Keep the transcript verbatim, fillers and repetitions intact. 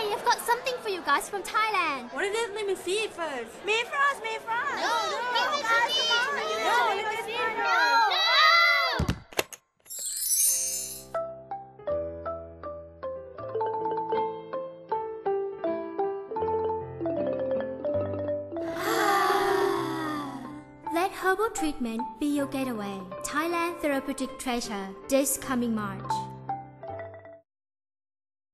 Hey, I've got something for you guys from Thailand. What is it? Let me see it first. Me first, me first. No, no, no, guys, come on. No, let me see it first. Let herbal treatment be your getaway. Thailand Therapeutic Treasure this coming March.